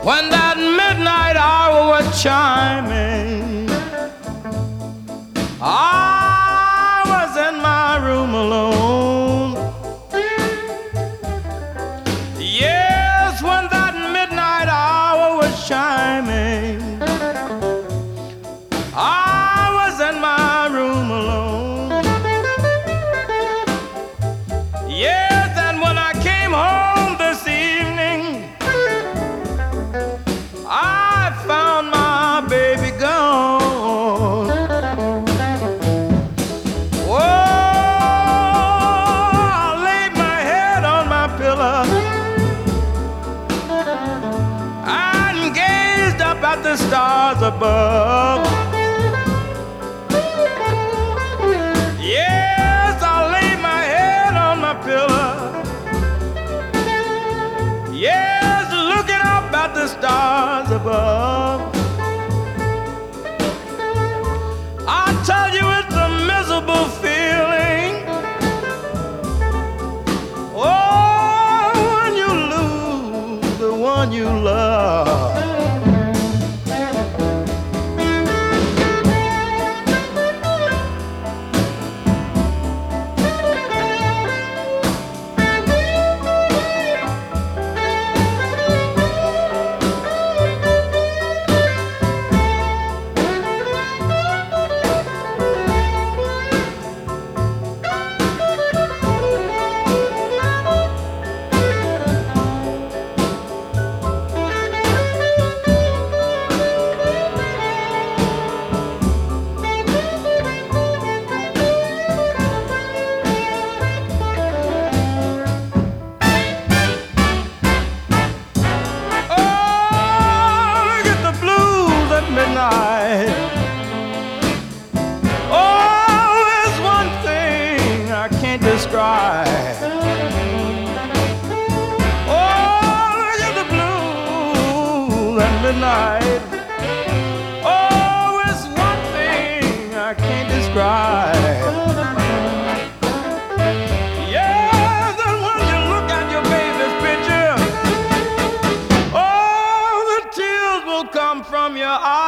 when that midnight hour was chiming, I was in my room alone. Yes, when that midnight hour was chiming, I was in my room alone. Yes, and when I came home this evening, I found my baby gone. Oh, I laid my head on my pillow and gazed up at the stars above. Yes, I laid my head on my pillow. Yes, looking up at the stars above. I tell you, it's a miserable feeling. Oh, when you lose the one you love. Oh, there's one thing I can't describe. Oh, look at the blues at midnight. Oh, it's one thing I can't describe. Yeah, then when you look at your baby's picture, oh, the tears will come from your eyes.